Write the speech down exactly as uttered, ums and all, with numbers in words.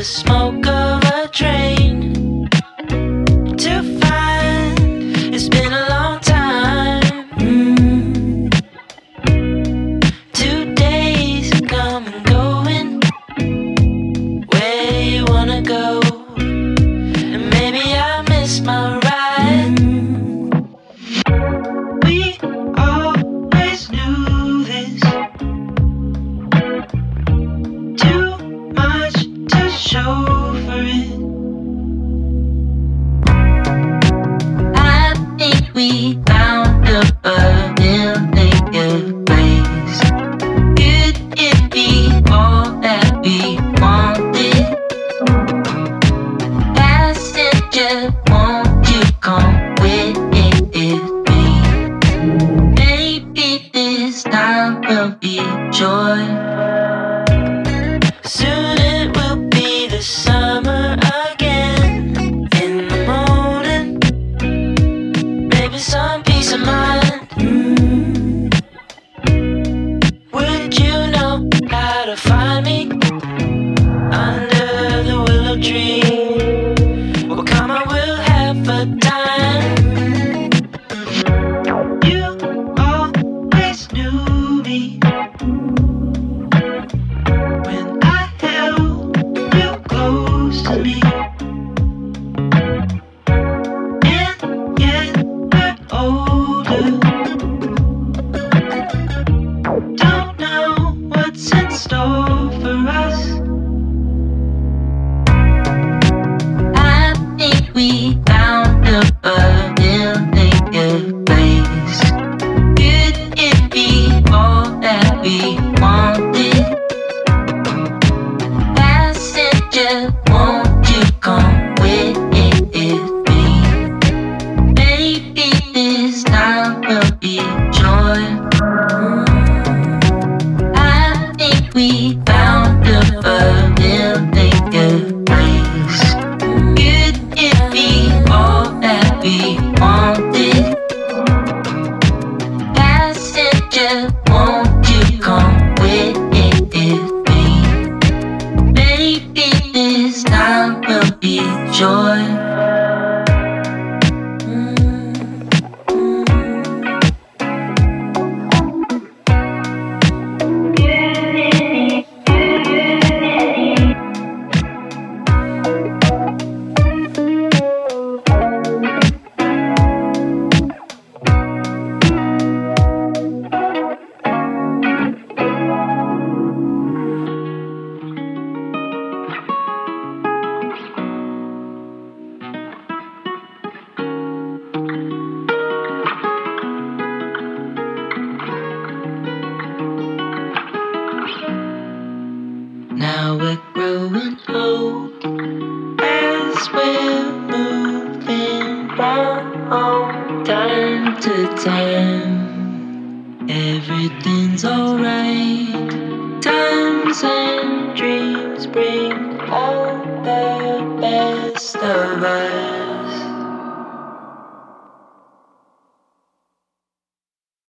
the smoke of a train to find it's been a long time. Mm. Two days come and going. Where you wanna go? And maybe I miss my ride. Mm. We always knew this. Too much to show for it. I think we found a familiar place. Could it be all that we wanted? Passenger, won't you come with me? Maybe this time will be joy. Soon it will be the summer again. In the morning, maybe some peace of mind. Mm. Would you know how to find me under the willow tree? Well, come, I will have a time. You always knew me. We found a familiar place. Could it be all that we wanted? Passenger, won't you come with me? Maybe this time will be joy. I think we found a familiar place. We wanted. Passenger, won't you come with me? Maybe this time will be joy. Now we're growing old as we're moving from time to time. Everything's alright. Times and dreams bring all the best of us.